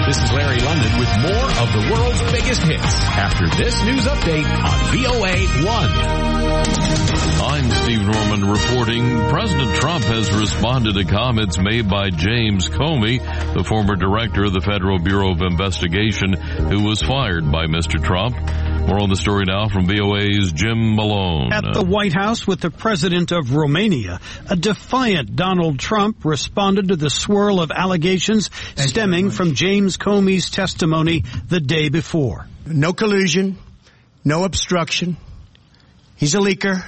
This is Larry London with more of the world's biggest hits after this news update on VOA1. I'm Steve Norman reporting. President Trump has responded to comments made by James Comey, the former director of the Federal Bureau of Investigation, who was fired by Mr. Trump. More on the story now from VOA's Jim Malone. At the White House with the president of Romania, a defiant Donald Trump responded to the swirl of allegations stemming from James Comey's testimony the day before. No collusion, no obstruction. He's a leaker,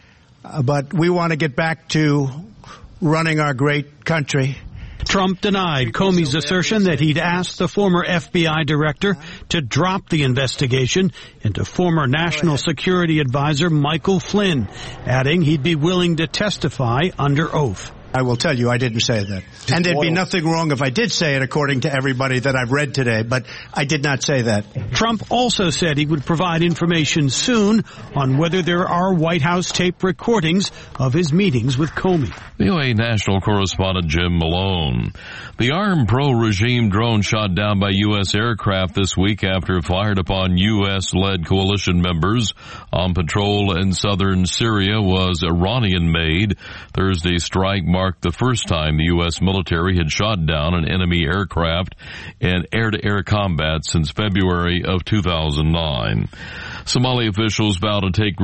but we want to get back to running our great country. Trump denied Comey's assertion that he'd asked the former FBI director to drop the investigation into former National Security Advisor Michael Flynn, adding he'd be willing to testify under oath. I will tell you, I didn't say that. And there'd be nothing wrong if I did say it, according to everybody that I've read today, but I did not say that. Trump also said he would provide information soon on whether there are White House tape recordings of his meetings with Comey. VOA national correspondent Jim Malone. The armed pro-regime drone shot down by U.S. aircraft this week after it fired upon U.S.-led coalition members on patrol in southern Syria was Iranian-made. Thursday's strike marked the first time the U.S. military had shot down an enemy aircraft in air-to-air combat since February of 2009. Somali officials vow to take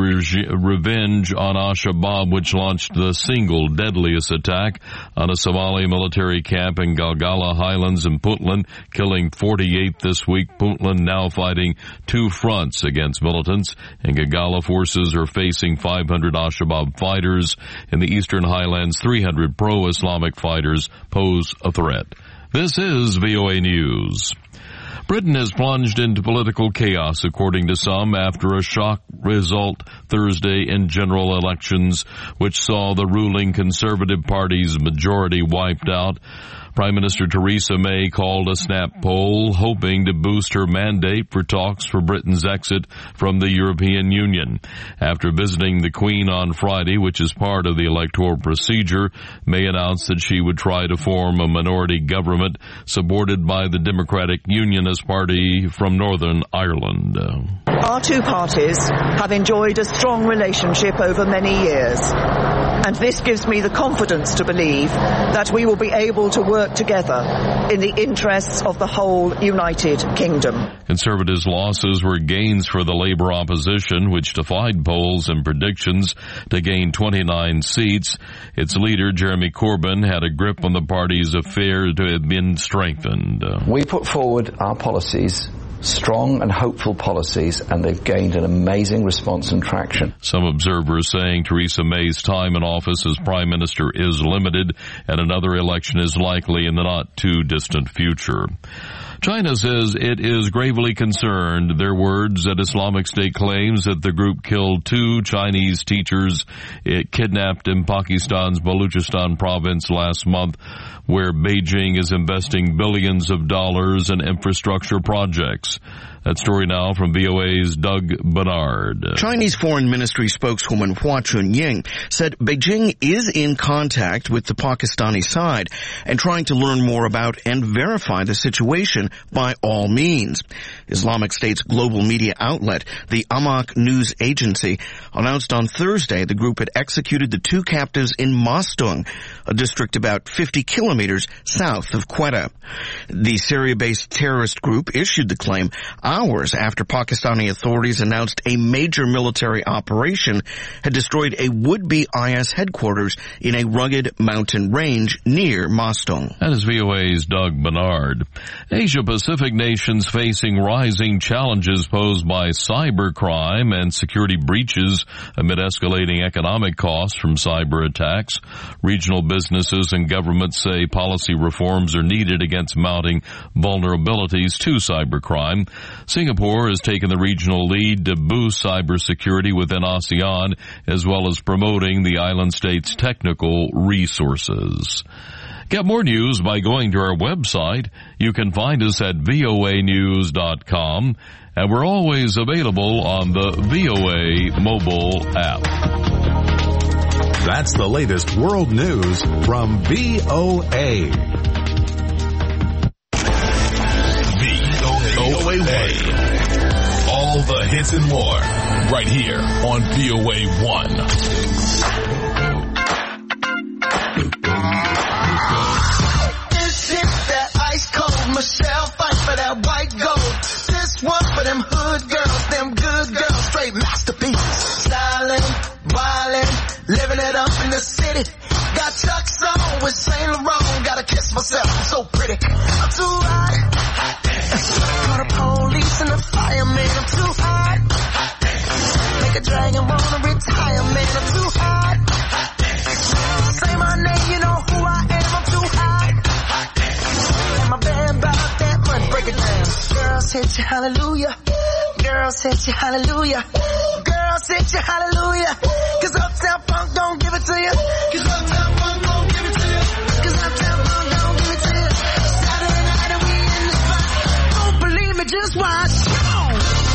revenge on al-Shabaab, which launched the single deadliest attack on a Somali military camp in Galgala Highlands in Puntland, killing 48 this week. Puntland now fighting two fronts against militants, and Galgala forces are facing 500 al-Shabaab fighters. In the eastern highlands, 300 pro-Islamic fighters pose a threat. This is VOA News. Britain has plunged into political chaos, according to some, after a shock result Thursday in general elections, which saw the ruling Conservative Party's majority wiped out. Prime Minister Theresa May called a snap poll, hoping to boost her mandate for talks for Britain's exit from the European Union. After visiting the Queen on Friday, which is part of the electoral procedure, May announced that she would try to form a minority government supported by the Democratic Unionist Party from Northern Ireland. Our two parties have enjoyed a strong relationship over many years, and this gives me the confidence to believe that we will be able to work together in the interests of the whole United Kingdom. Conservatives' losses were gains for the Labour opposition, which defied polls and predictions to gain 29 seats. Its leader, Jeremy Corbyn, had a grip on the party's affairs to have been strengthened. We put forward our policies, strong and hopeful policies, and they've gained an amazing response and traction. Some observers saying Theresa May's time in office as Prime Minister is limited and another election is likely in the not-too-distant future. China says it is gravely concerned, their words, that Islamic State claims that the group killed two Chinese teachers it kidnapped in Pakistan's Balochistan province last month, where Beijing is investing billions of dollars in infrastructure projects. That story now from VOA's Doug Bernard. Chinese Foreign Ministry spokeswoman Hua Chunying said Beijing is in contact with the Pakistani side and trying to learn more about and verify the situation by all means. Islamic State's global media outlet, the Amaq News Agency, announced on Thursday the group had executed the two captives in Mastung, a district about 50 kilometers south of Quetta. The Syria-based terrorist group issued the claim hours after Pakistani authorities announced a major military operation had destroyed a would-be IS headquarters in a rugged mountain range near Mastung. That is VOA's Doug Bernard. Asia-Pacific nations facing rising challenges posed by cybercrime and security breaches amid escalating economic costs from cyber attacks. Regional businesses and governments say policy reforms are needed against mounting vulnerabilities to cybercrime. Singapore has taken the regional lead to boost cybersecurity within ASEAN, as well as promoting the island state's technical resources. Get more news by going to our website. You can find us at voanews.com, and we're always available on the VOA mobile app. That's the latest world news from VOA. Hey, all the hits and more right here on VOA 1. This is that ice cold Michelle fight for that white gold. This one for them hood girls, them good girls, straight masterpieces. Styling, wildin', living it up in the city. Got Chuck's on with Saint Laurent. Gotta kiss myself, I'm so pretty. I'm too hot. Call the police and the fireman. I'm too hot. Make a dragon wanna retire, man. I'm too hot. Say my name, you know who I am. I'm too hot. And my band about that money. Break it down. Girls hit you, hallelujah. Girls hit you, hallelujah. Girls hit you, hallelujah. Cause Uptown Funk don't give it to you. Cause Uptown Funk don't give it to you. Cause Uptown Funk don't give it to you. Saturday night and we in the spot. Don't believe me, just watch. Come on.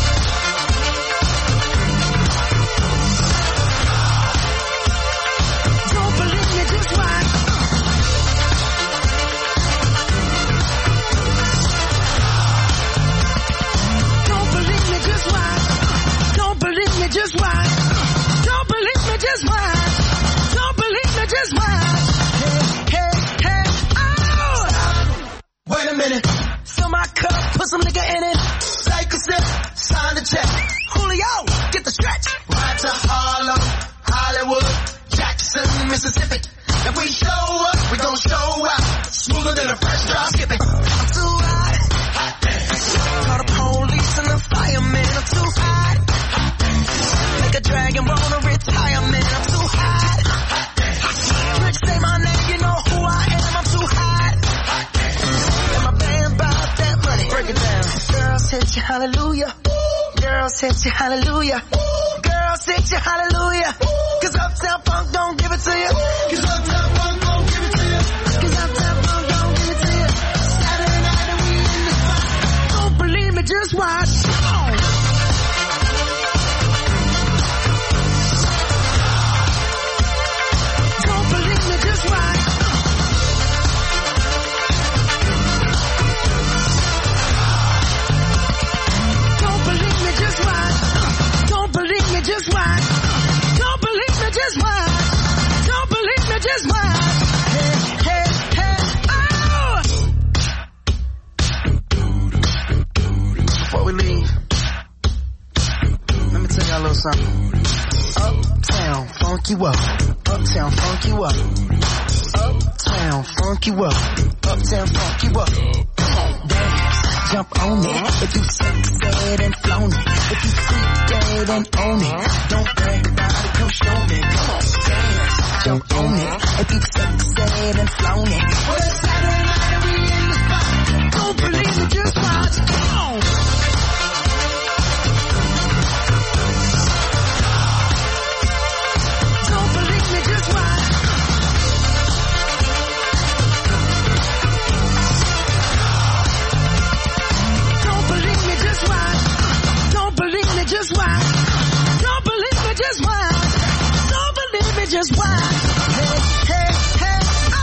Don't believe me, just watch. Don't believe me, just watch. Don't believe me, just watch. Don't believe me, just watch. Don't believe me, just watch. Hey, hey, hey, oh! Wait a minute. Fill my cup, put some nigga in it. Take a sip, sign the check. Julio, get the stretch. Ride to Harlem, Hollywood, Jackson, Mississippi. If we show up, we gon' show out. Smoother than a fresh drop skipping. I'm too hot. Call the police and the fireman. I'm too hot. Make a dragon wanna retire, man. I'm too hot. Rich say my name, you know who I am. I'm too hot. And my band bought that money. Break it down. Girls hit you, hallelujah. Girls hit you, hallelujah. Girls hit you, hallelujah. Cause Uptown Funk don't give it to you. Cause Uptown Funk don't give it to you. Cause Uptown Funk don't give it to you. Saturday night and we in the spot. Don't believe me, just watch. Come on. Don't believe me, just watch. Don't believe me, just watch. Don't believe me, just watch. Don't believe me, just watch. Don't believe me, just watch. Hey, hey, hey, oh! Before we leave, let me tell y'all a little something. Uptown, funk you up. Uptown, funk you up. Uptown, funk you up. Uptown, funk you up. Come on, dance, jump on it. If you said and flown it. If you freak dead and own it. Don't brag about it, come show me. Come on, dance, jump on it. If you said and flown it. Well, it's Saturday night and we in the spot. Don't believe it, just watch. Come on. Don't believe me, just watch. Don't believe me, just watch. Don't believe me, just watch. Don't believe me, just watch. Don't believe me, just watch. Hey, hey, hey, oh!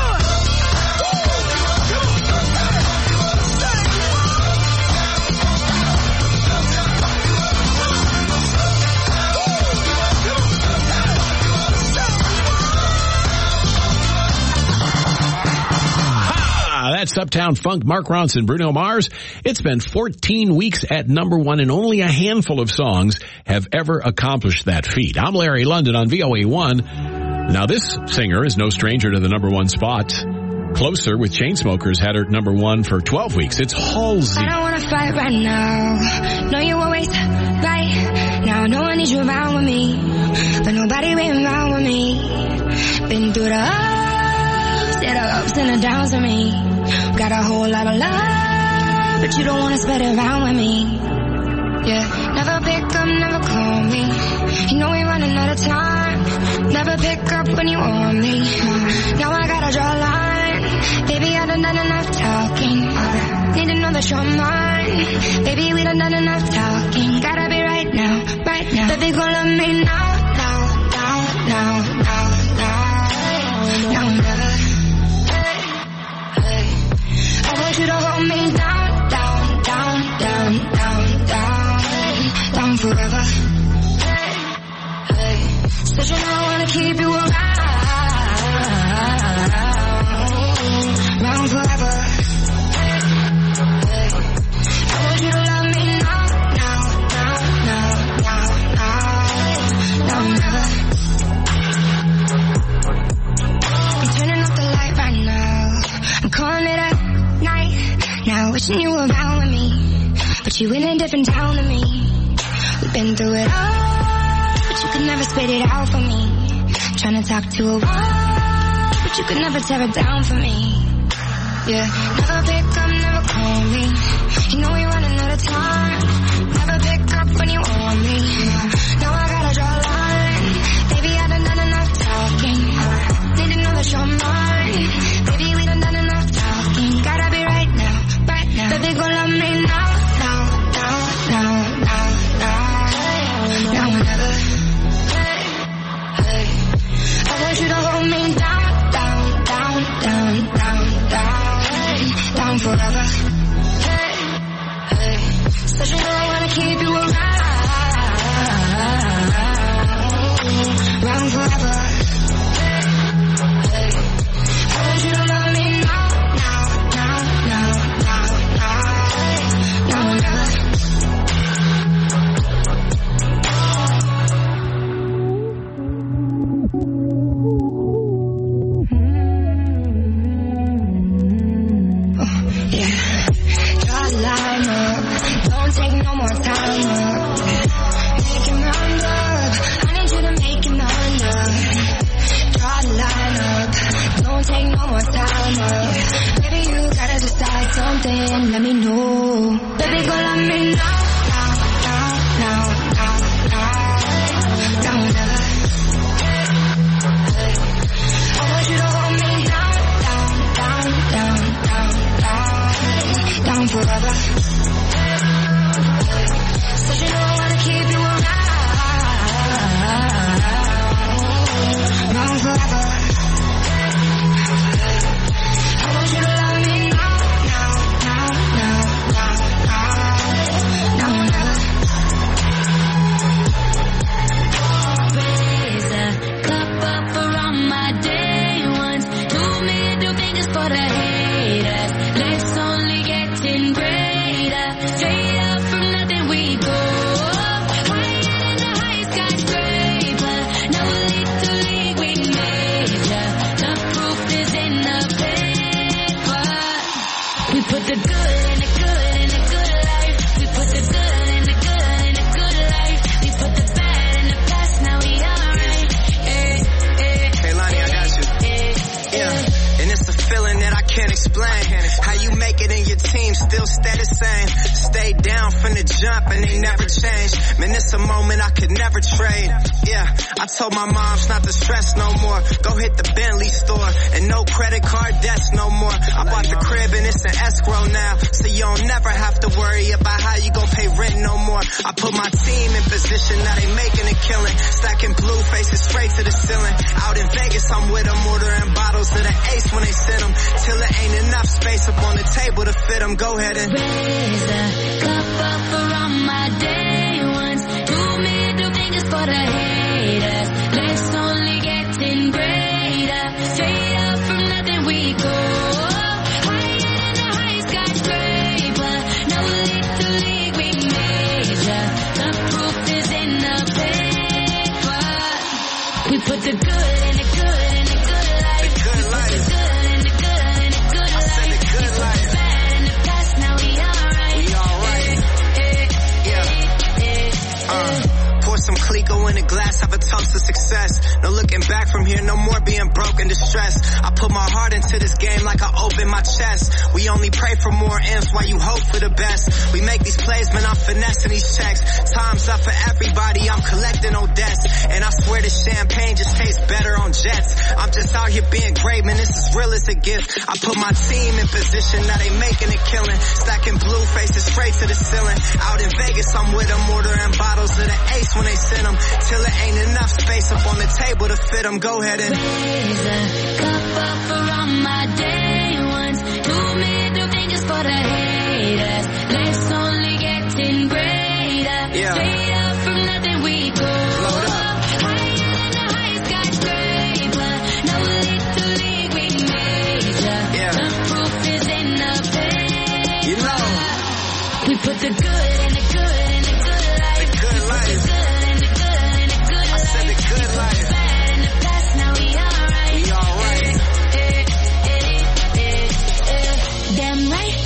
That's Uptown Funk, Mark Ronson, Bruno Mars. It's been 14 weeks at #1 and only a handful of songs have ever accomplished that feat. I'm Larry London on VOA 1. Now this singer is no stranger to the #1 spot. Closer with Chainsmokers had her #1 for 12 weeks. It's Halsey. I don't want to fight right now. No, you always right now. No one needs you around with me, but nobody been around with me. Been through the ups and the downs with me. Got a whole lot of love, but you don't want to spread it around with me. Yeah, never pick up, never call me. You know we running out of time. Never pick up when you want me. Now I gotta draw a line. Baby, I done enough talking. Need to know that you're mine. Baby, we done enough talking. Gotta be right now, right now. Baby, call on me now, now, now, now, now, now, now, never. I want you to hold me down, down, down, down, Said you know I wanna keep you around forever. I want you to love me now, never. I'm turning off the light right now. I'm calling it a night. Now wishing you were around with me, but you in a different town than me. We've been through it all, but you could never spit it out for me. Trying to talk to a wall, but you could never tear it down for me. Yeah, never pick up, never call me. You know you're running out of time. Never pick up when you want me. Now I gotta draw a line. Baby, I done done enough talking. Need to know that you're mine. Baby, we done done enough talking. Gotta be right now, right now. Baby, go love me now, now or never. Hey, I want you to hold me down forever. Hey, said you know I wanna keep you around forever. Hey, I want you to love me now or never. Let me know. Baby, go love me now or never. I want you to hold me down forever. Said you know I wanna keep you around forever. I want you to love me now. Raise a cup up for all my day ones. 2 middle fingers for the haters. Let's only get in greater. Straight up from nothing we go. Higher than the high skyscraper. No little league we major. The proof is in the paper. We put the good in the good in the good life. We put the good in the good in the good life. We put the bad in the past, now we alright. Hey Lonnie, I got you. Yeah, and it's a feeling that I can't explain. How you make it in your team still stay the same. Stay down from the jump and they never change. Man, it's a moment I could never trade. Yeah, I told my moms not to stress no more. Go hit the Bentley store and no credit card debts no more. I bought the crib and it's an escrow now, so you don't never have to worry about how you gon' pay rent no more. I put my team in position, now they making a killing. Stacking blue faces straight to the ceiling. Out in Vegas, I'm with them, ordering bottles of the Ace when they send them. Till it ain't enough space up on the table to fit them. Go ahead and raise a cup up for all my day ones. 2 middle fingers for the haters. Let's only get in greater. Straight up from nothing we go. Higher than the high skyscraper. No little league we major. The proof is in the paper. We put the good in the good in the good life. the good life. The good in the good in the good life. I said the good life. The bad in the past, now we alright. We alright. Yeah. Pour some Clico in a glass, have a toast to success. No looking back from here, no more being broke and distressed. I put my heart into this game like I open my chest. We only pray for more M's while you hope for the best. We make these plays, man, I'm finessing these checks. Time's up for everybody, I'm collecting Odets. And I swear this champagne just tastes better on jets. I'm just out here being great, man, this is real as it gets. I put my team in position, now they making a killing. Stacking blue faces straight to the ceiling. Out in Vegas, I'm with them, ordering bottles of the Ace when they send them. Till it ain't enough space up on the table to fit them. Go ahead and raise a cup up for all my day ones. 2 middle fingers for the haters. Let's only get in greater. Yeah. Straight up from nothing we go. Load up. Higher than the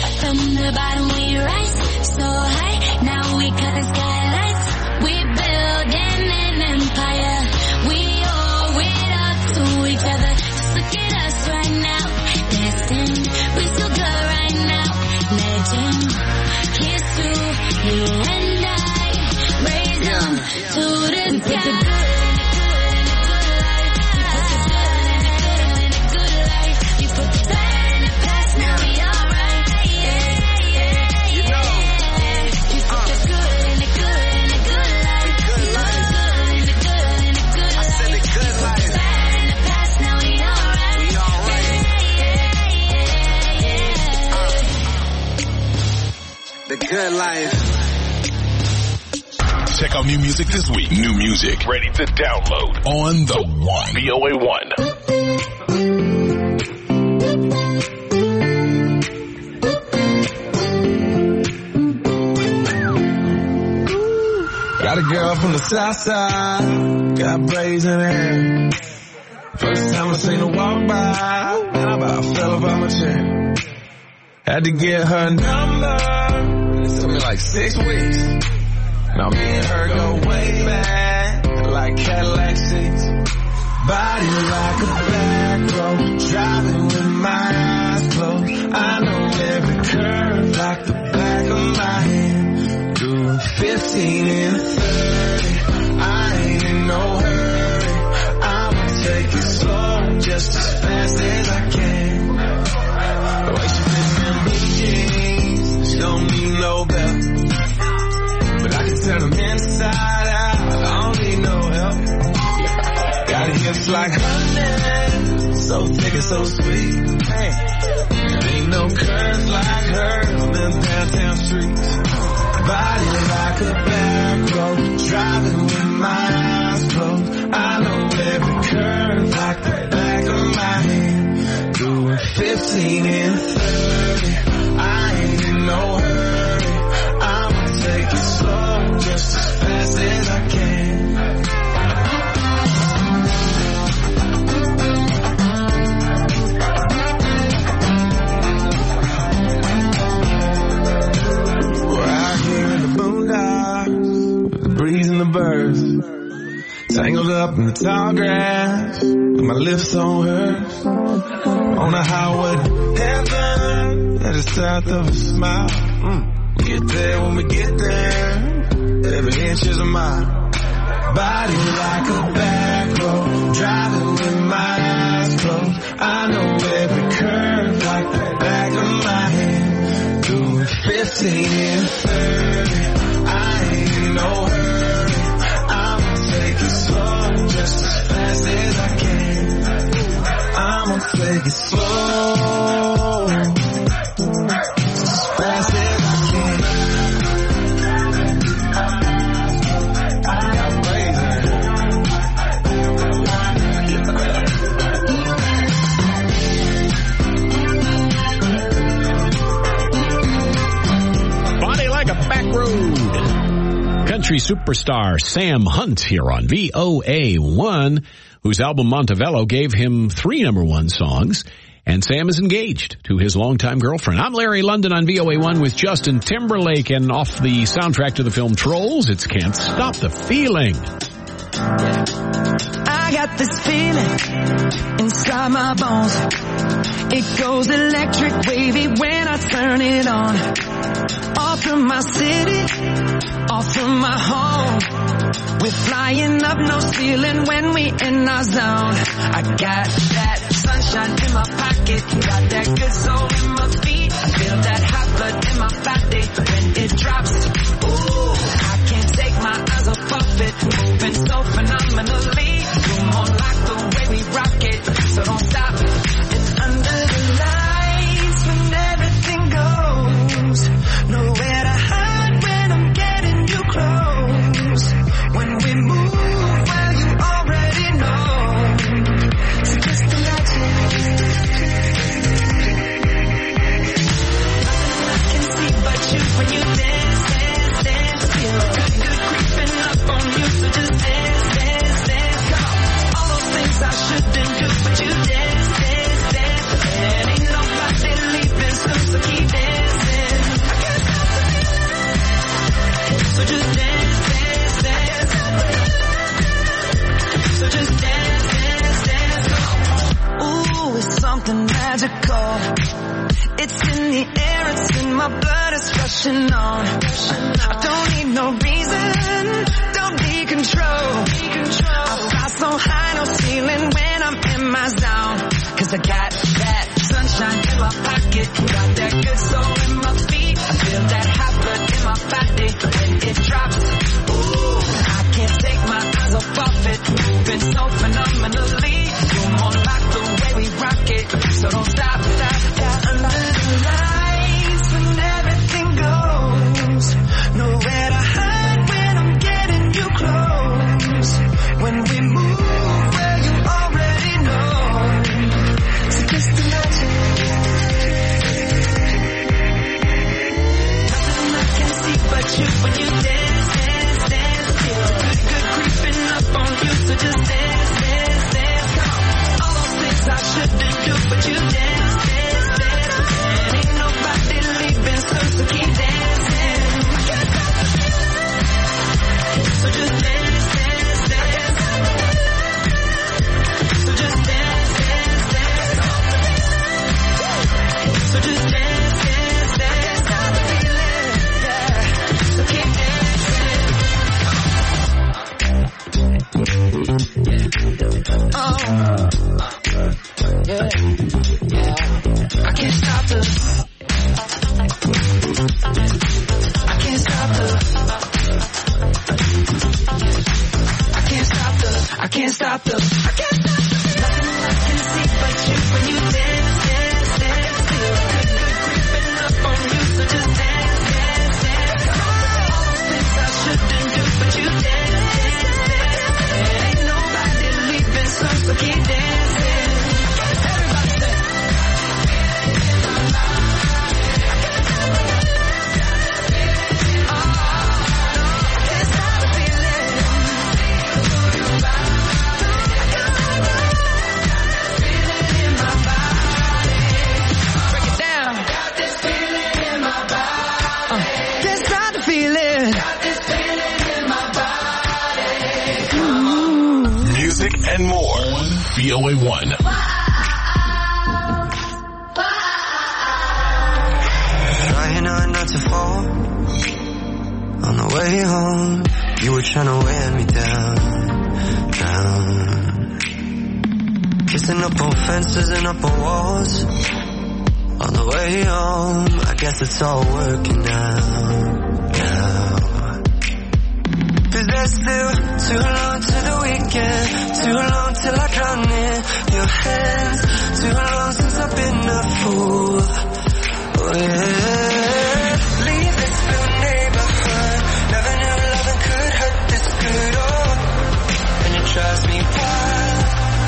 From the bottom we rise so high. Now we cut the skylights. We building an empire. We owe it up to each other. Just look at us right now. Destined, we so good right now. Legend, here's to you and I. Raise them to the sky. The good life. Check out new music this week. New music ready to download on the One. VOA 1. Got a girl from the south side, got braids in her hair. First time I seen her walk by, and I about fell off my chair. Had to get her number. It took me like 6 weeks. Now me and her go way back, like Cadillac seats. Body like a back road, driving with my eyes closed. I know every curve like the back of my hand. Doing 15 and 30, I ain't in no hurry. I'ma take it slow, just as fast as I can. The way she fits in blue jeans, she don't need no belt. But I can turn them inside out, I don't need no help. Got hips like honey, so thick and so sweet. Hey, there ain't no curves like her on them downtown streets. Body like a back road, driving with my eyes closed. I know every curve like the back of my hand. Doing 15 and 30, I ain't in no hurry. I'ma take it slow, just as fast as I can. We're out here in the boondocks, with the breeze and the birds, tangled up in the tall grass, with my lips on hers. On the highway to heaven, at the south of a smile. We get there when we get there, every inch is a mile. Body like a back road, driving with my eyes closed. I know every curve like the back of my hand. Doing 15 and 30, I ain't in no hurry. I'ma take it slow, just as fast as I can. I'ma take it slow, just as fast as I can. Body like a back road. Country superstar Sam Hunt here on VOA1, whose album Montevello gave him 3 #1 songs. And Sam is engaged to his longtime girlfriend. I'm Larry London on VOA1 with Justin Timberlake, and off the soundtrack to the film Trolls, it's Can't Stop the Feeling. I got this feeling inside my bones. It goes electric wavy when I turn it on. Off from my city, off from my home. We're flying up, no ceiling when we in our zone. I got that sunshine in my pocket, got that good soul in my feet. I feel that hot blood in my body when it drops. Ooh, I can't take my eyes off of it, moving so phenomenally. You're more like the way we rock it, so don't stop. It's under the lights when everything goes. Nowhere to hide when I'm getting you close. When we move, well, you already know. So just imagine. rushing on. I don't need no reason, don't need control. I fly so high, no ceiling when I'm in my zone. Cause I got that sunshine in my pocket, got that good soul in my feet. I feel that hot blood in my body when it drops. Ooh, I can't take my eyes off it. Moving so phenomenally. You're more like the way we rock it. So don't stop, stop, stop. Under the lights when everything goes. Nowhere to hide when I'm getting you close. When we move, well, you already know. So just imagine. Nothing I can see but you when you dance, dance, dance. Feel good, good creeping up on you. So just dance, dance, dance. Come on. All those things I shouldn't do, but you dance, dance, dance. And ain't nobody leaving, so keep dancing. I can't stop the feeling. So just dance, dance, dance. So just dance, dance, dance. So just dance, dance, dance. I can't stop the feeling. Yeah. So keep dancing. Oh. Yeah. Yeah. I can't stop the. I can't stop the. I can't stop the. I can't stop the. I can't stop the. Nothing I can see but you when you dance, dance, dance. Feel good, good creeping up on you, so just dance, dance, dance. All those things I shouldn't do, but you dance, dance, dance. Ain't nobody leaving, so keep dancing. Everybody say. Music and more on VOA1. Trying hard not to fall. On the way home, you were trying to wear me down, down. Kissing up on fences and up on walls. On the way home, I guess it's all working out now. Cause there's still too long to the weekend, too long till I drown in your hands, too long since I've been a fool. Oh yeah. Leave this blue neighborhood, never knew loving could hurt this good. Oh, and it drives me wild.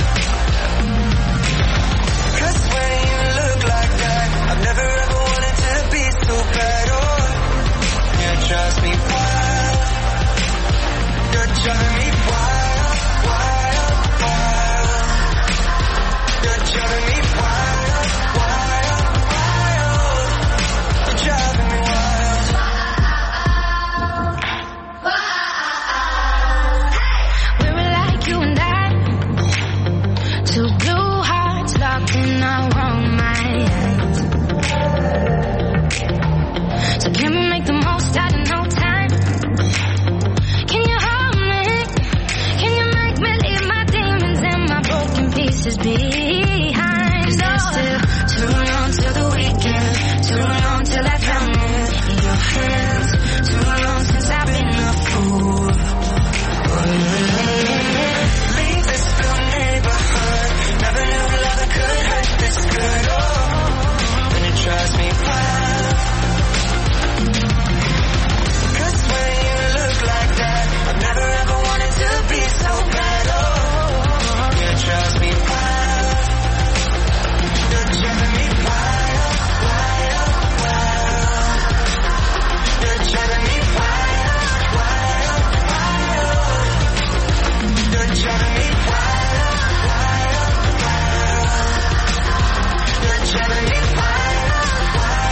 Cause when you look like that, I've never ever wanted to be so bad. Oh, yeah, it drives me wild. You're driving me wild, wild, wild. You're driving me wild, wild, wild. You're driving me wild. We were like you and I, two blue hearts locked in our own minds. So can we make the most out of no time? Pieces behind. There's still too long till the weekend, too long till I drown in your hands, too long since I've been a fool. Leave this blue neighborhood, never knew love could hurt this good. Oh, and it drives me wild. Cause when you look like that, I've never ever wanted to be so bad. Oh, it drives me wild. You're driving me wild, wild, wild. You're driving me wild, wild, wild. You're driving me wild, wild, wild. You're driving me wild,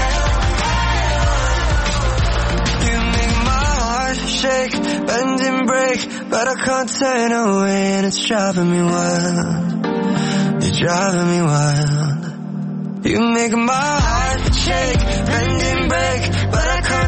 wild, wild. You make my heart shake, bend and break, but I can't turn away, and it's driving me wild. You're driving me wild. You make my heart shake, bend and break, but I can't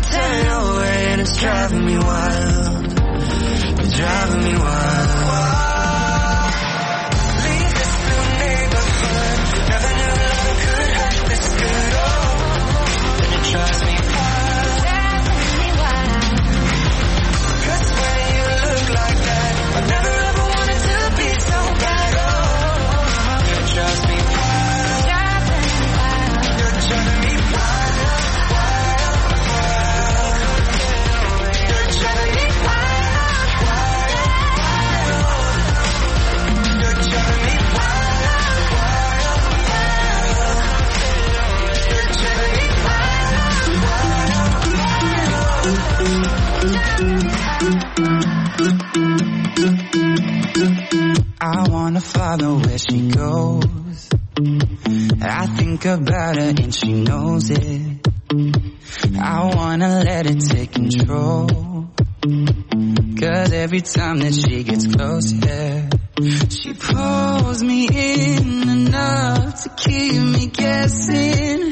I wanna follow where she goes. I think about her and she knows it. I wanna let it take control. 'Cause every time that she gets close, yeah, she pulls me in enough to keep me guessing.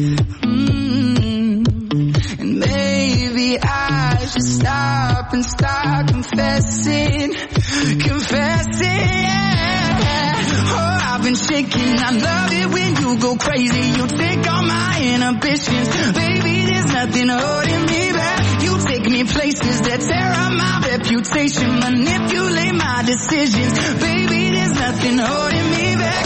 And maybe I should stop and start confessing, yeah. Oh, I've been shaking. I love it when you go crazy. You take all my inhibitions. Baby, there's nothing holding me back. You take me places that tear up my reputation, manipulate my decisions. Baby, there's nothing holding me back.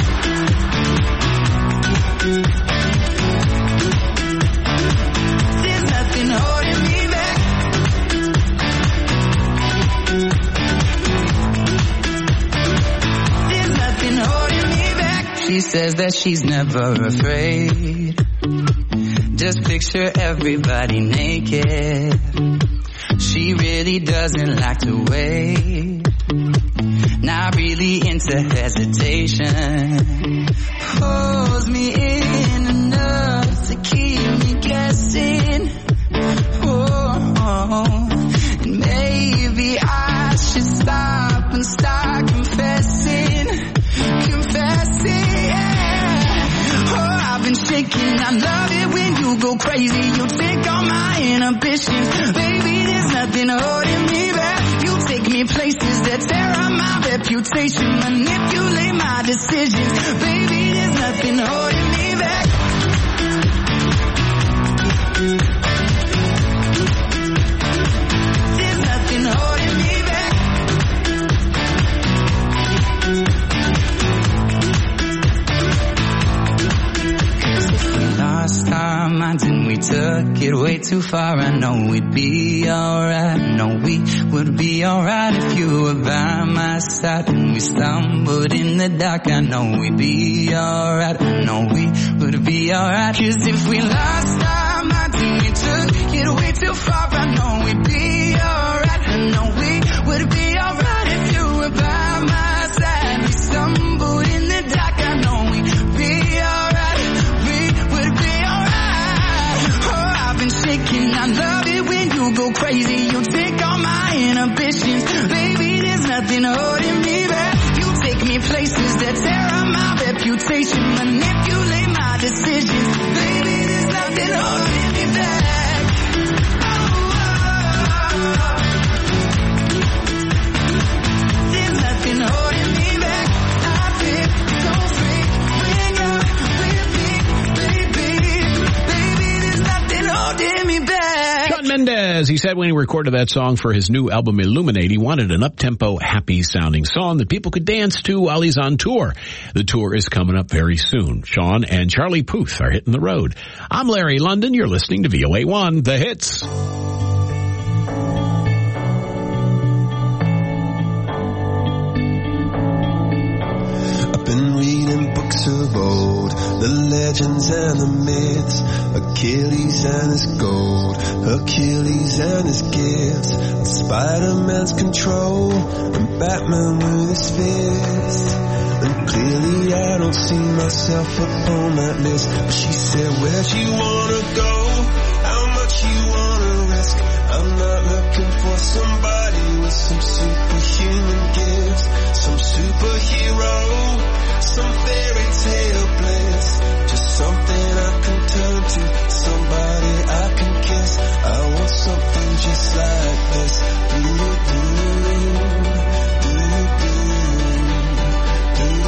There's nothing holding me back. There's nothing holding me back. She says that she's never afraid. Just picture everybody naked. She really doesn't like to wait. Not really into hesitation. Pulls me in enough to keep me guessing. Oh, and maybe I should stop and start confessing, yeah. Oh, I've been shaking. I love it when you go crazy. You take all my inhibitions. Baby, there's nothing holding me back. You take me places that tear up my reputation, manipulate my decisions. Baby, there's nothing holding me back. There's nothing holding me back. Lost our minds and we took it way too far. I know we'd be alright. I know we would be alright if you were by my side. When we stumbled in the dark, I know we'd be alright. I know we would be alright. 'Cause if we lost our minds and we took it way too far, I know we'd be alright. I know we would be alright if you were by my side. We stumbled in the dark, I know we'd be alright. Shaking. I love it when you go crazy. You take all my inhibitions. Baby, there's nothing holding me back. You take me places that tear up my reputation, manipulate my decisions. Baby, there's nothing holding me back. There's nothing holding me back. I feel so free when you're with me, baby. Baby, there's nothing holding me back. Shawn Mendes, he said when he recorded that song for his new album Illuminate, he wanted an up-tempo, happy-sounding song that people could dance to while he's on tour. The tour is coming up very soon. Shawn and Charlie Puth are hitting the road. I'm Larry London. You're listening to VOA1, The Hits. Been reading books of old, the legends and the myths, Achilles and his gold, Hercules and his gifts, and Spider-Man's control, and Batman with his fist. And clearly I don't see myself upon that list. But she said, where'd you wanna go? How much you wanna risk? I'm not looking for somebody with some superhuman gifts, some superhero, some fairy tale bliss, just something I can turn to, somebody I can kiss. I want something just like this.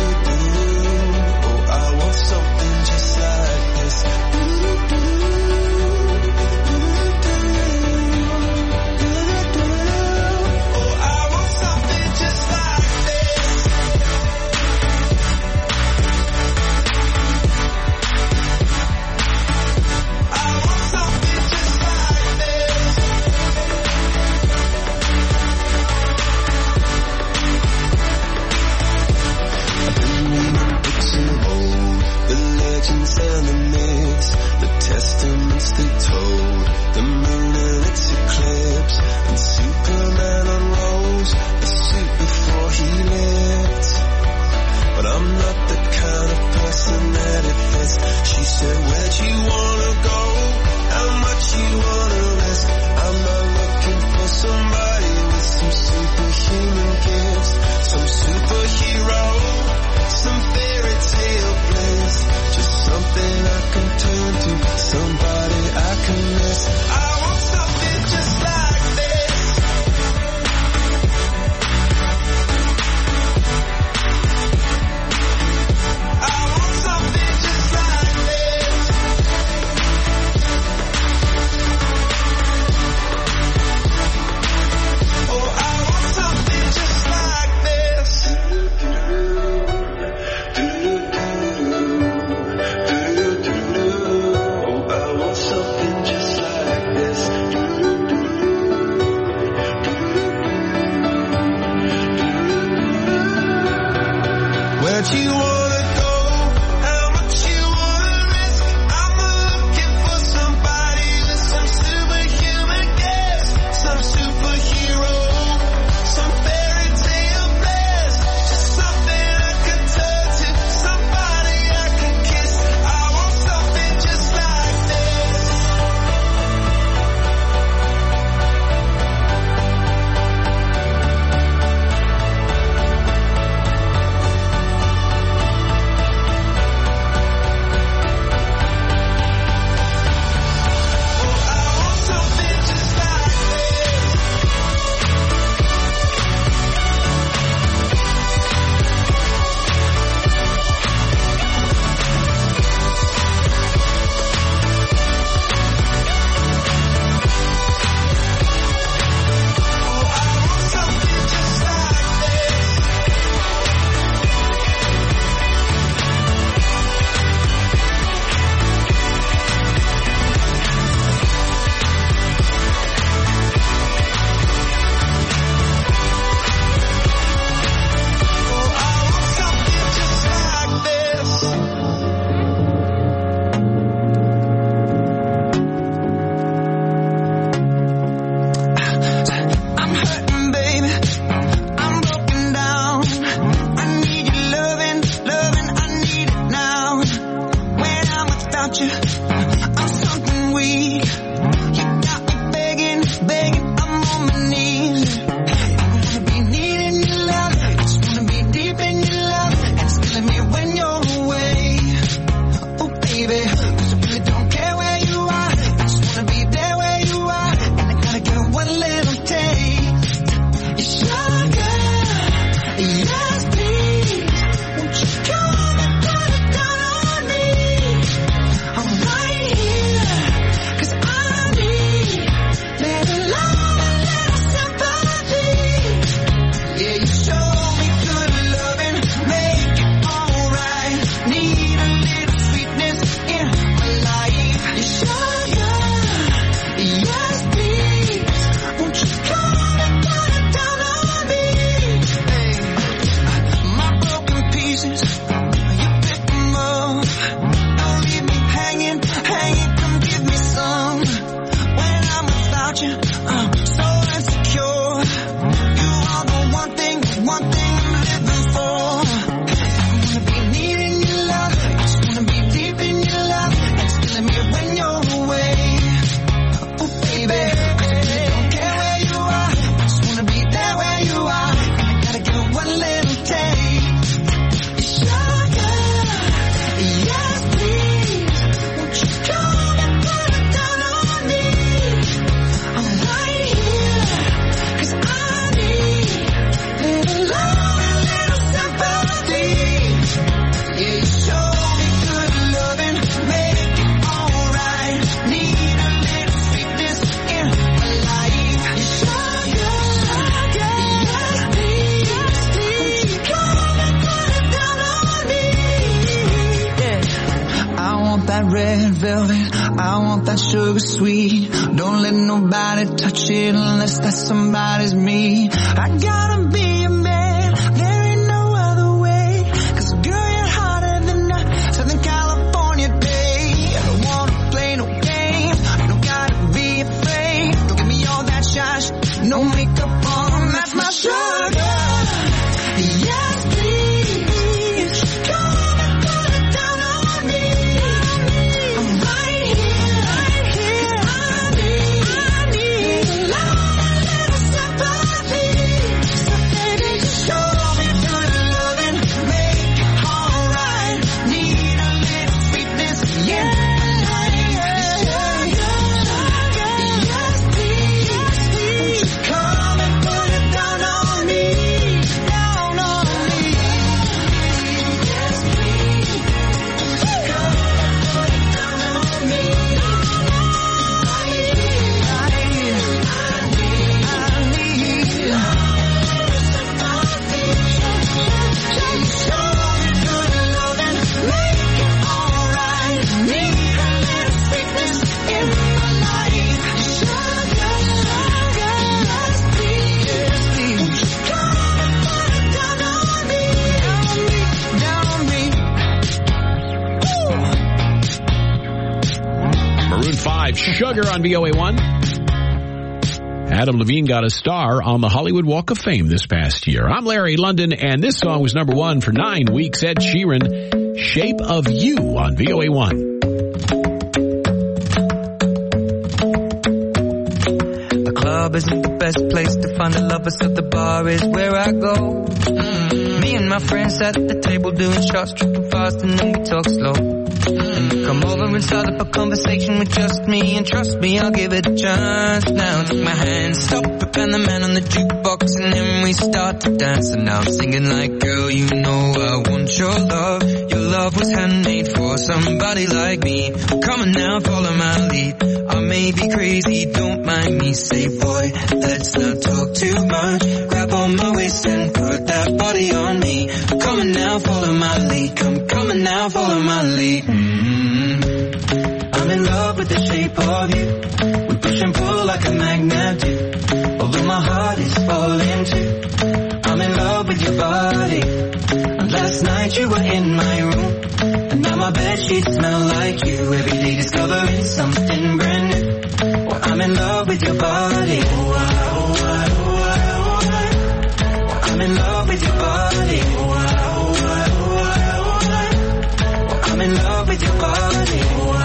Oh, I want something just like this. that sugar sweet. Don't let nobody touch it unless that somebody's me. I gotta be a man, there ain't no other way. 'Cause girl, you're hotter than a Southern California day. I don't wanna play no games, you don't gotta be afraid. Don't give me all that shy, no makeup on, that's my sugar. Yes, please, come and put it down on me. I'm right here, I need a little sympathy. So baby, just show me good loving, make it alright. Need a little sweetness, yeah. Yes, please, come and put it down on me. Down on me. Yes, please, come and put it down on me. I need sympathy. Just show me good loving, make it alright. Need a little sweetness in my life. Sugar, yes, please, come and put it down on me. Down on me. Maroon 5, Sugar on VOA1. Adam Levine got a star on the Hollywood Walk of Fame this past year. I'm Larry London, and this song was number 1 for 9 weeks. Ed Sheeran, Shape of You on VOA1. The club isn't the best place to find a lover, so the bar is where I go. Me and my friends sat at the table doing shots, tripping fast, and then we talk slow. And you come over and start up a conversation with just me, and trust me, I'll give it a chance. Now take my hand, stop it, and the man on the jukebox, and then we start to dance. And now I'm singing like, girl, you know I want your love. Your love was handmade for somebody like me. Come on now, follow my lead. I may be crazy, don't mind me. Say, boy, let's not talk too much. Grab on my waist and put that body on me. Come on now, follow my lead. Come on now, follow my lead. I'm in love with the shape of you. We push and pull like a magnet do. Although my heart is falling too. I'm in love with your body. And last night you were in my room. And now my bedsheets smell like you. Every day discovering something brand new. Well, I'm in love with your body. I'm in love with your body. I'm in love with your body.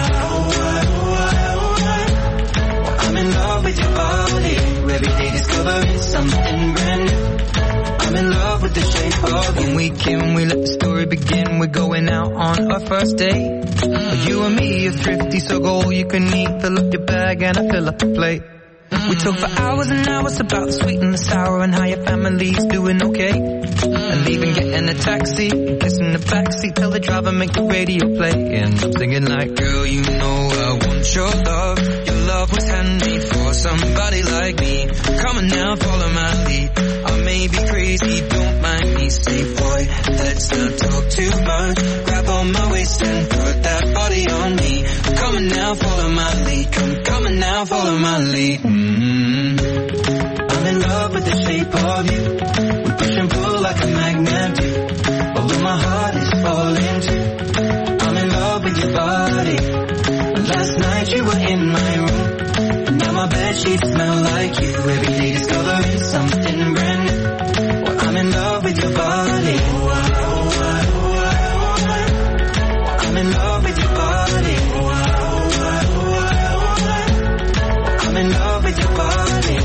I'm in love with your body. Every day discovering something brand new. I'm in love with the shape of you. When we came, we let the story begin. We're going out on our first date. You and me are thrifty, so go all you can eat. Fill up your bag and I fill up the plate. We talk for hours and hours about the sweet and the sour and how your family's doing okay. And leaving, getting a taxi, kissing the backseat, tell the driver make the radio play. And I'm singing like, girl, you know I want your love. Your love was handmade for somebody like me. Come on now, follow my lead. I may be crazy, don't mind me. Say, boy, let's not talk too much. Grab on my waist and put that body on me. Come on now, follow my lead. Come on now, follow my lead. I'm in love with the shape of you. We push and pull like a magnet do. Although my heart is falling too. I'm in love with your body. Last night you were in my room. And now my bedsheets smell like you. Every day discovering something brand new. Well, I'm in love with your body. I'm in love with your body. I'm in love with your body.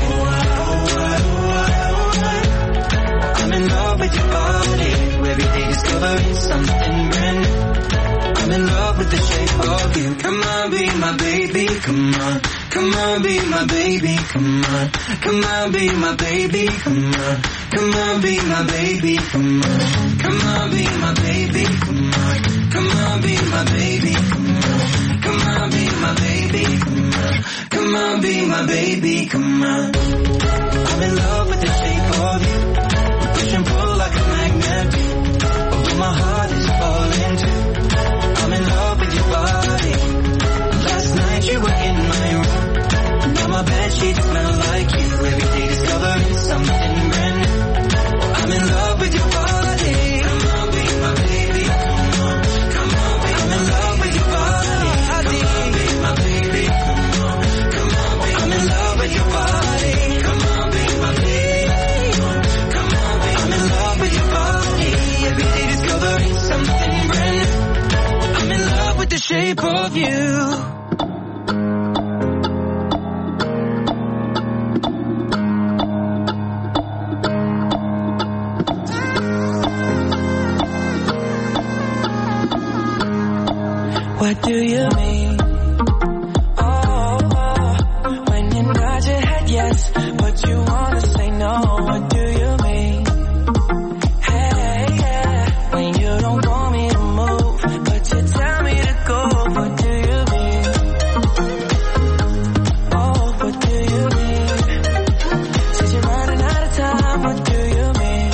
I'm in love with your body. Every day discovering something brand new. I'm in love with the shape of you. Come on, be my baby, come on. Come on, be my baby, come on. Come on, be my baby, come on. Come on, be my baby, come on. Come on, be my baby, come on. Come on, be my baby, come on. Come on, be my baby, come on. Come on, be my baby, come on. I'm in love with the shape of you. We push and pull like a magnet do. Although my heart is falling too. I'm in love with your body. Last night you were in of you. What do you mean? When you nod your head yes, but you wanna say no. What do you mean? Hey, yeah. When you don't want me to move, but you tell me to go. What do you mean? Oh, what do you mean? Since you're running out of time, what do you mean?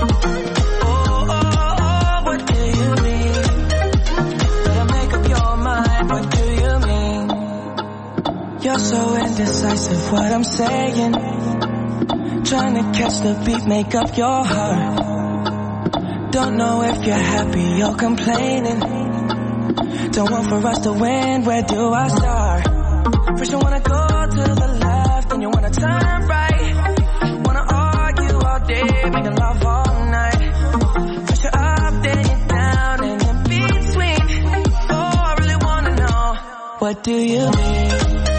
Oh, what do you mean? Better make up your mind, what do you mean? You're so indecisive, what I'm saying. Trying to catch the beat, make up your heart. Don't know if you're happy or complaining. Don't want for us to win, where do I start? First you wanna go to the left, then you wanna turn right. Wanna argue all day, making love all night. First you're up, then you're down, and in between. Oh, I really wanna know, what do you mean?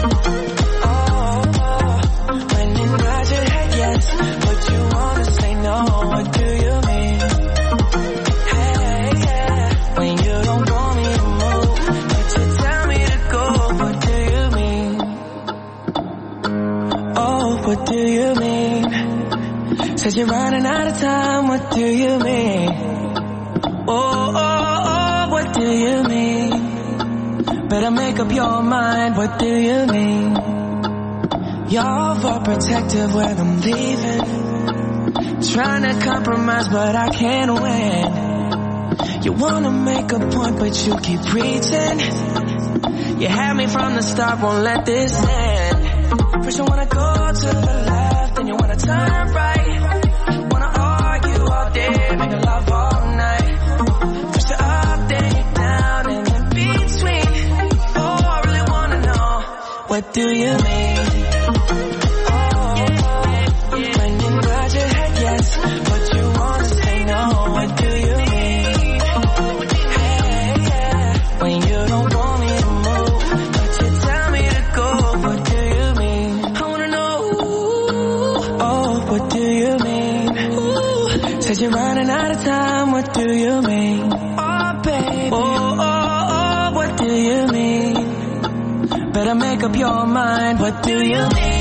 When you nod your head yes, but you wanna say no. What do you mean? Hey, yeah. When you don't want me to move, but you tell me to go. What do you mean? Oh, what do you mean? Said you're running out of time. What do you mean? Oh, what do you mean? Better make up your mind. What do you mean? You're overprotective when I'm leaving. Trying to compromise, but I can't win. You wanna make a point, but you keep preaching. You had me from the start, won't let this end. First you wanna go to the left, then you wanna turn right. Wanna argue all day, make love all night. First you're up, then you're down, and in between. Oh, I really wanna know, what do you mean? When you nod your head yes, but you wanna say no. What do you mean? Hey, yeah. When you don't want me to move, but you tell me to go. What do you mean? I wanna know. Oh, what do you mean? Said you're running out of time. What do you mean? Oh, baby. Oh, what do you mean? Better make up your mind. What do you mean?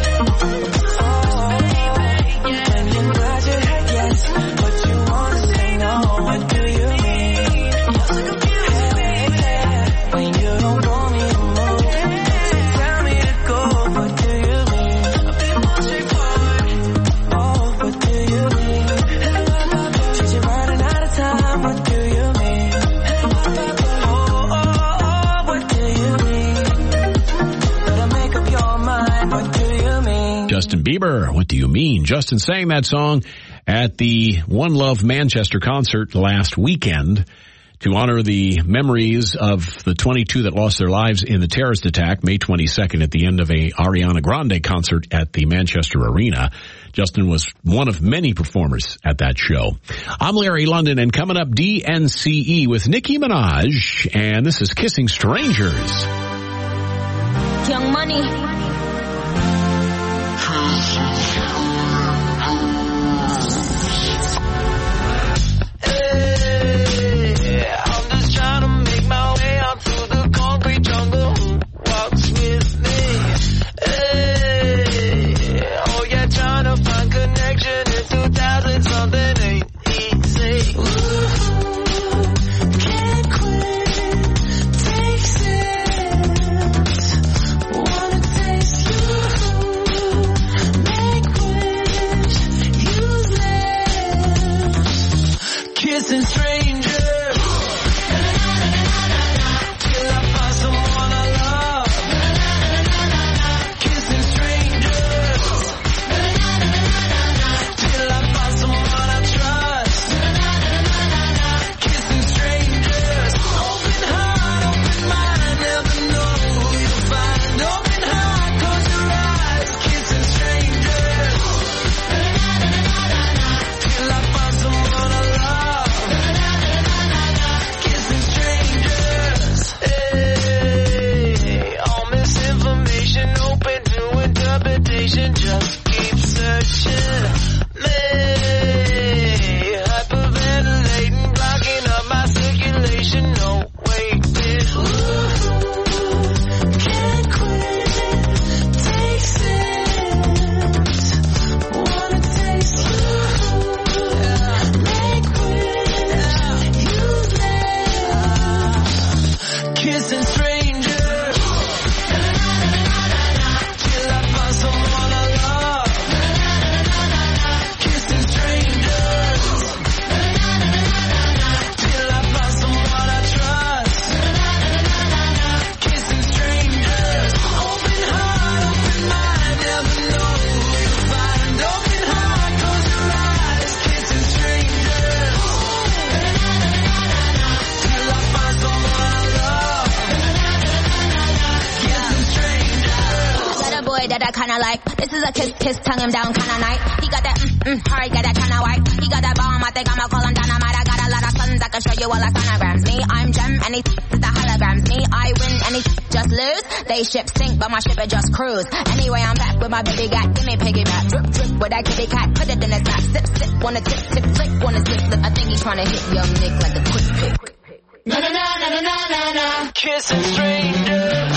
Justin Bieber, what do you mean? Justin sang that song at the One Love Manchester concert last weekend to honor the memories of the 22 that lost their lives in the terrorist attack May 22nd at the end of a Ariana Grande concert at the Manchester Arena. Justin was one of many performers at that show. I'm Larry London, and coming up, DNCE with Nicki Minaj, and this is Kissing Strangers. Young Money. Wanna take way that I kinda like. This is a kiss, tongue him down kinda night. He got that hard, got that China white. He got that bomb, I think I'ma call him dynamite. I got a lot of sons, I can show you all the sonograms. Me, I'm Gem, and he the holograms. Me, I win, and he just lose. They ship sink, but my ship it just cruise. Anyway, I'm back with my baby gat. Give me piggyback, drip, drip with that kitty cat. Put it in his lap, sip, sip, wanna tip, tip, flick, wanna slip, slip. I think he's trying to hit young Nick like a quick pick. Na na na na na na na, kissing strangers.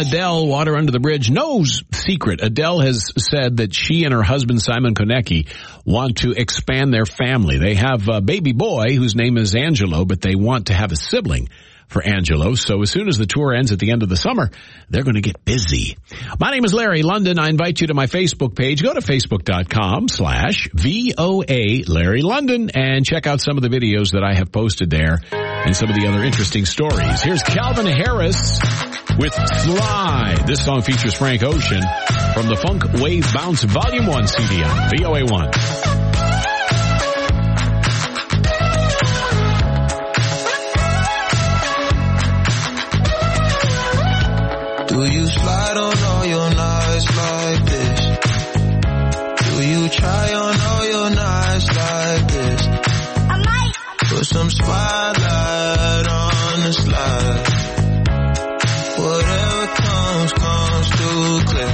Adele, water under the bridge. No secret. Adele has said that she and her husband, Simon Konecki, want to expand their family. They have a baby boy whose name is Angelo, but they want to have a sibling for Angelo. So as soon as the tour ends at the end of the summer, they're going to get busy. My name is Larry London. I invite you to my Facebook page. Go to facebook.com/VOA Larry London and check out some of the videos that I have posted there and some of the other interesting stories. Here's Calvin Harris with Fly. This song features Frank Ocean from the Funk Wave Bounce Volume 1 CD on VOA1. Do you slide on all your nights like this? Do you try on all your nights like this? I might put some spotlight on the slide. Whatever comes too clear.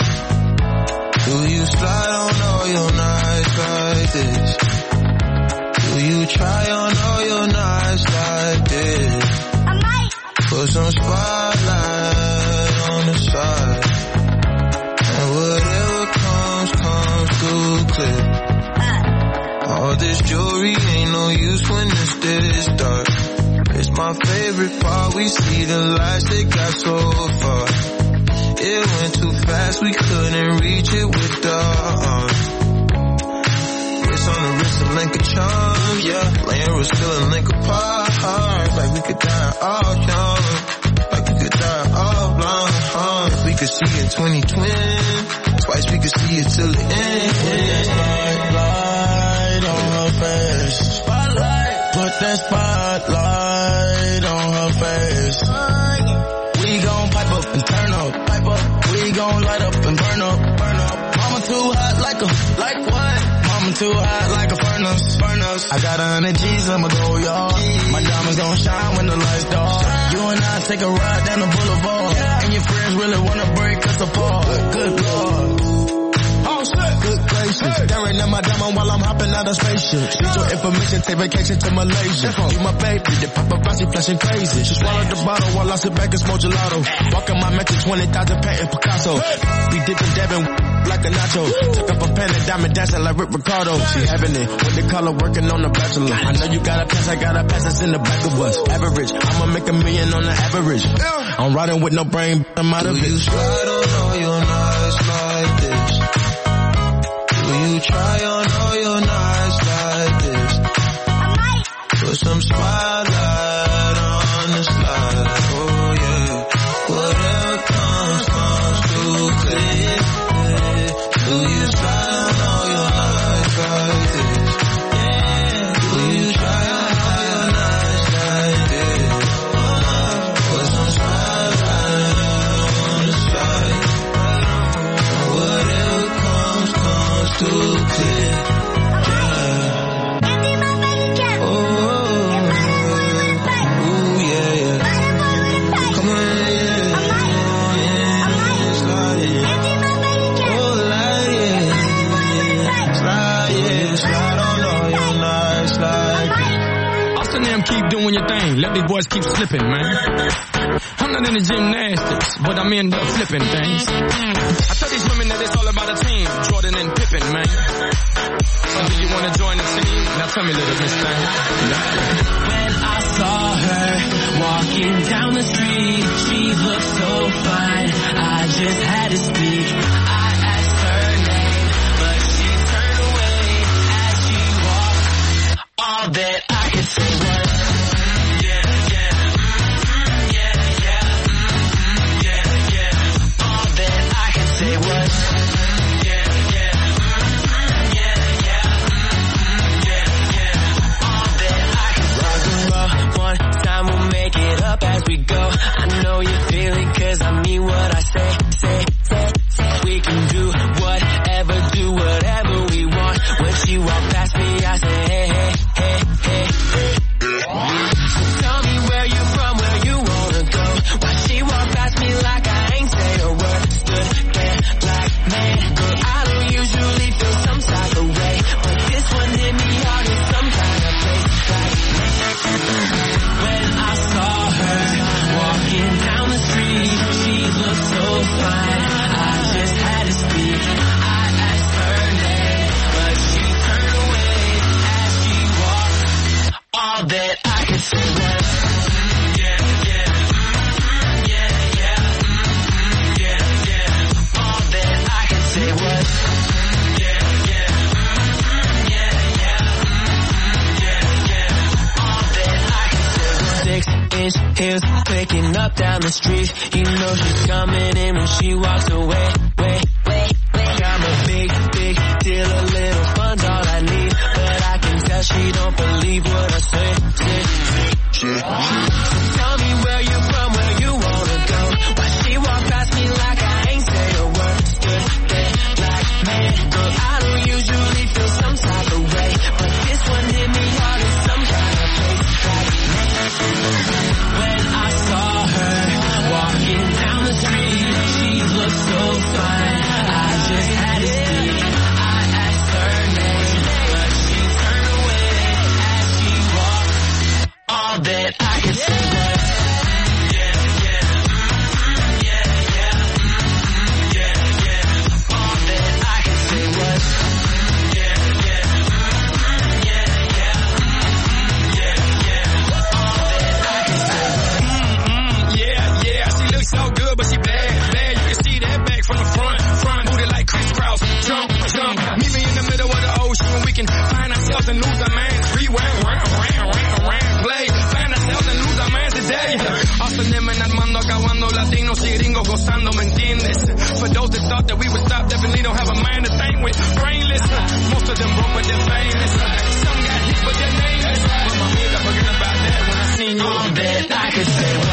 Do you slide on all your nights like this? Do you try on all your nights like this? I might put some spotlight on the side, and whatever comes too clear. All this jewelry ain't no use when it's this dark. It's my favorite part, we see the lights that got so far. It went too fast, we couldn't reach it with the arms. Wrist on the wrist, a link of charms, yeah. Laying was still a link apart, like we could die all young, like we could die all blind. If we could see in 2020, twice we could see it till the end. Spotlight on her face. Spotlight. Put that spotlight on her face. We gon' pipe up and turn up. Pipe up. We gon' light up and burn up. Burn up. Mama too hot like what? Mama too hot like a furnace. I got 100 G's, I'ma go, y'all. My diamonds gon' shine when the lights dark. You and I take a ride down the boulevard. And your friends really wanna break us apart. Good Lord. Oh shit. Good gracious. Staring at my diamond while I'm hopping out of spaceship. Need your information, take vacation to Malaysia. You my baby, the paparazzi flashing crazy. She swallowed the bottle while I sit back and smoke gelato. Walking my mansion, 20,000 painting Picasso. We dipping, dabbing like a nacho. Took up a pen and diamond dancing like Rick Ricardo. She having it with the color working on the Bachelor. I know you got a pass, I got a pass that's in the back of us. Average, I'ma make $1 million on the average. I'm riding with no brain, I'm out of it. Do you slide on all your nights like this? Do you try on all your nights like this? I might put some spotlight on the slide. Oh yeah, whatever comes too clear. Do you slide on all your nights like this? Do you try on all your nights like this? Put some spotlight on the side. Whatever comes too clear. Keep doing your thing, let these boys keep slipping, man. I'm not in the gymnastics, but I'm in the flipping things. I tell these women that it's all about a team, Jordan and Pippen, man. So do you wanna join the team? Now tell me, little Miss Thing. When I saw her walking down the street, she looked so fine, I just had to speak. I asked her name, but she turned away as she walked. All that I could say was as we go. I know you feel it cause I mean what I say. We can do whatever we want. When she walked past me I say hey. So tell me where you from, where you wanna go. Why she walked past me like I ain't say a word. Stood there like man, girl, I don't usually feel some type of way, but this one hit me hard in some kind of place. Like when I saw her walking down the street, she looked All that I could say was, yeah, yeah, yeah, yeah, yeah, yeah. All that I could say was, yeah, yeah, yeah, yeah, yeah, yeah. All that I could say was 6-inch heels clicking up down the street. You know she's coming in when she walks away. I'm a big deal, a little fun's all I need, but I can tell she don't believe what I say. Tell me where you from, where you wanna go. Why she walk past me like I ain't say a word. Stood there like, man, girl, I don't usually feel some type of way, but this one hit me hard in some kind of place. When I saw her walking down the street, she looked so fine, I just had to see. I asked her name, but she turned away as she walked. All that I could say was, yeah, yeah, yeah, yeah, yeah, yeah. All that I could say was, yeah, yeah, yeah, yeah, yeah, yeah. All that I could say was, yeah, she looks so good, but she bad. You can see that back from the front, booty like crisscross, jump. Meet me in the middle of the ocean when we can find ourselves and lose our minds. Rewind, round, play, find ourselves and lose our minds today. Austin, Armando, acabando, latinos y gringos gozando, ¿me entiendes? For those that thought that we would stop, definitely don't have a mind to think with. Brainless, most of them broke but they're famous. Some got hit but they're nameless. But my nigga, forget about that when I seen you. all that I could say was,